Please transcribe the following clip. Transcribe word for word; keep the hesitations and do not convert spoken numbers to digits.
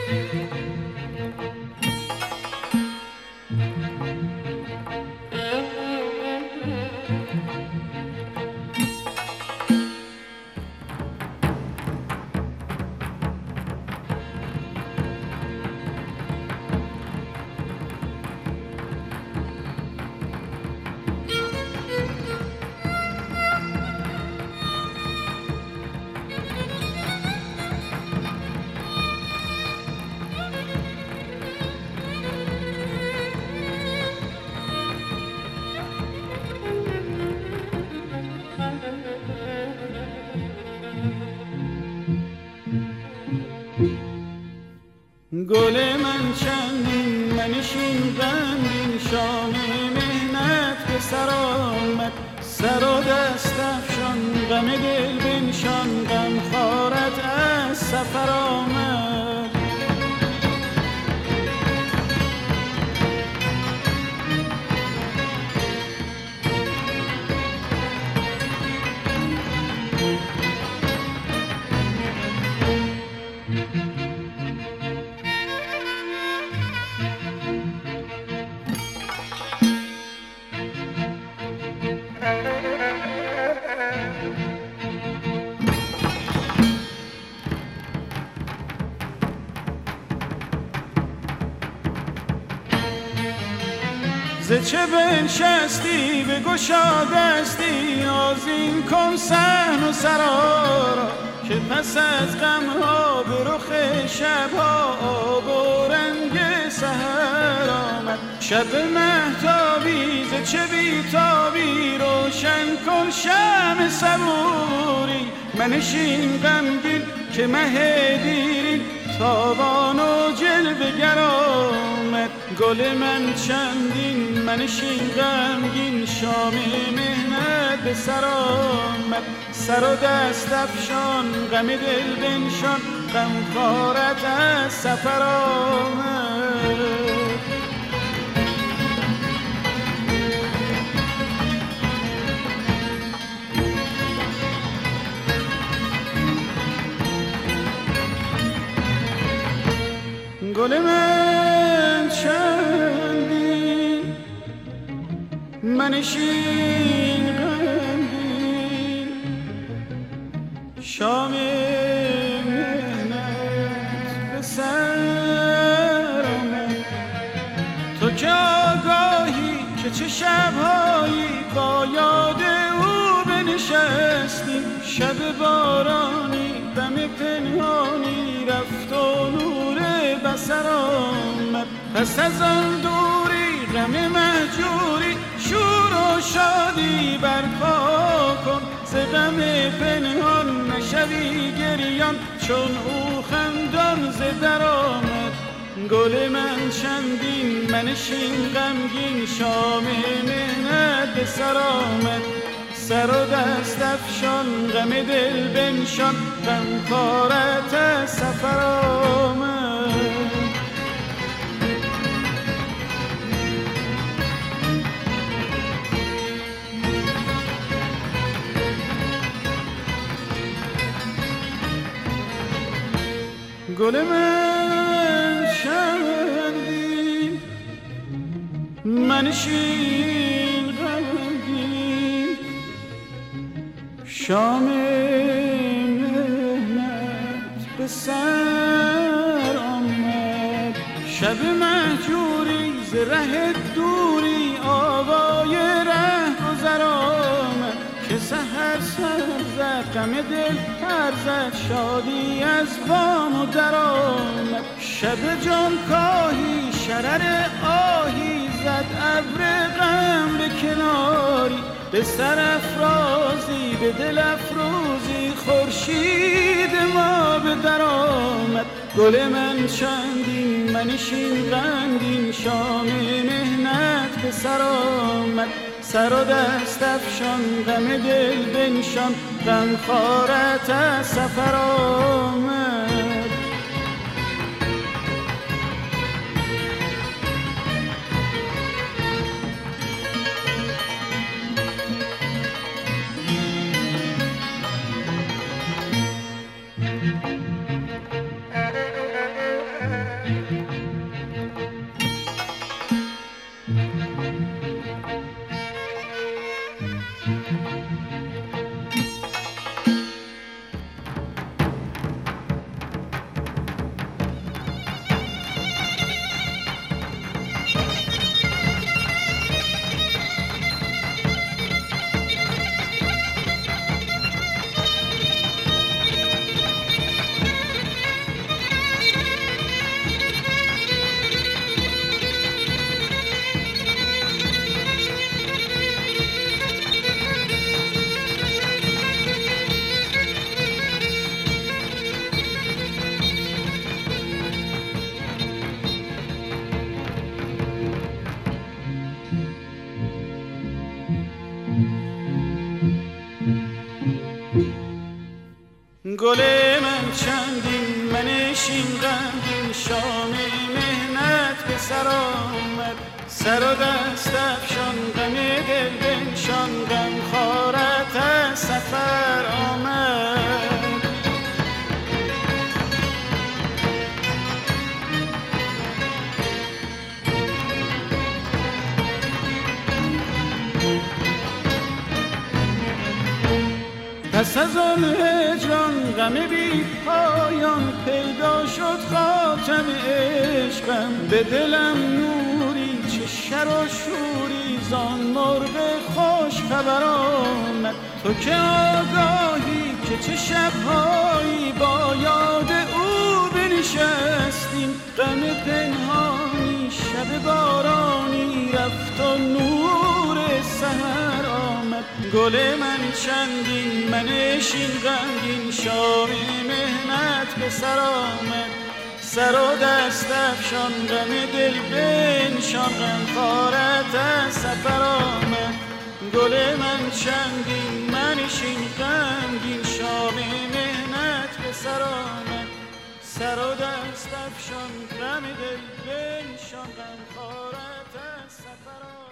گل من چندین منشین غمگین شام مهنت به سر آمد سر و دست افشان غم دل بنشان غم خارت از سفر آمد ز چه بنشستی به گشادستی آذین کن صحن و سرا را که پس از غمها به رخ شبها آب و رنگ سحر آمد شب مهتابی ز چه بیتابی روشن کن شمع صبوری منشین غمگین که مه دیرین تابان و جلوه گر آمد گل من چندین منشین غمگین شام مهنت به سر آمد سر و دست افشان غم دل بنشان غم خارت از سفر آمد گل من چندین منشین غمگین شام مهنت به سر آمد تو که آگاهی که چه شبهایی با یاد او بنشستیم شب بارانی دم پنهانی رفت و نور بسر آمد پس از آن دوری غم مهجوری شور و شادی برپا کن ز غم پنهان نشوی گریان چون او خندان ز در آمد گل من چندین منشین غمگین شام مهنت به سر آمد سر و دست افشان غم دل بنشان غم خارت از سفر آمد گل من چندین منشین غمگین شام مهنت به سر آمد شب مهجوری ز ره دوری آوای ره گذر آمد که سحر سر زد غم دل پر زد شادی از بام و در آمد شب جان کاهی شرر آهی زد ابر غم به کناری به سر افرازی به دل افروزی خورشید ما به در آمد گل من چندین منشین غمگین شام مهنت به سر آمد سر و دست افشان غم دل بنشان غم خارت از سفر آمد گل من چندین منشین غمگین شام مهنت به سر آمد سر و دست افشان غم دل بنشان غم خارت از سفر آمد پس از آن هجران غم بی پایان پیدا شد خاتم عشقم به دلم نوری چه شر و شوری زان مرغ خوش خبر آمد تو که آگاهی که چه شبهایی با یاد او بنشستیم غم پنهانی شب بارانی رفت و نور سحر آمد گل من چندین منشین غمگین شام مهنت به سر آمد سر و دست افشان غم دل بنشان غم خارت از سفر آمد گل من چندین منشین غمگین شام مهنت به سر آمد سر و دست افشان غم دل بنشان غم خارت از سفر آمد